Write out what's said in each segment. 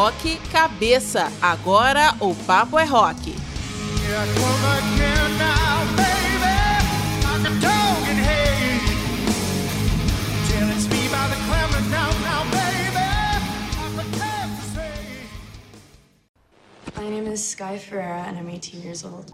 Rock Cabeça. Agora o papo é rock. My name is Sky Ferreira and I'm 18 years old.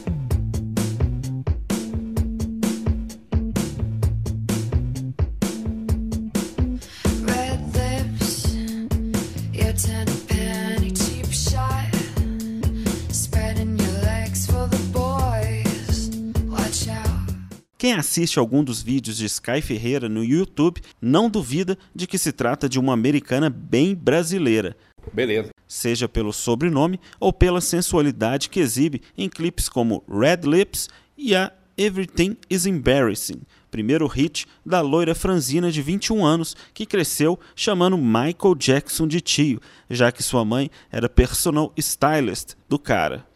Red lips, your ten penny cheap shot, spreading your legs for the boys. Watch out. Quem assiste algum dos vídeos de Sky Ferreira no YouTube não duvida de que se trata de uma americana bem brasileira. Beleza. Seja pelo sobrenome ou pela sensualidade que exibe em clipes como Red Lips e a Everything is Embarrassing, primeiro hit da loira franzina de 21 anos que cresceu chamando Michael Jackson de tio, já que sua mãe era personal stylist do cara.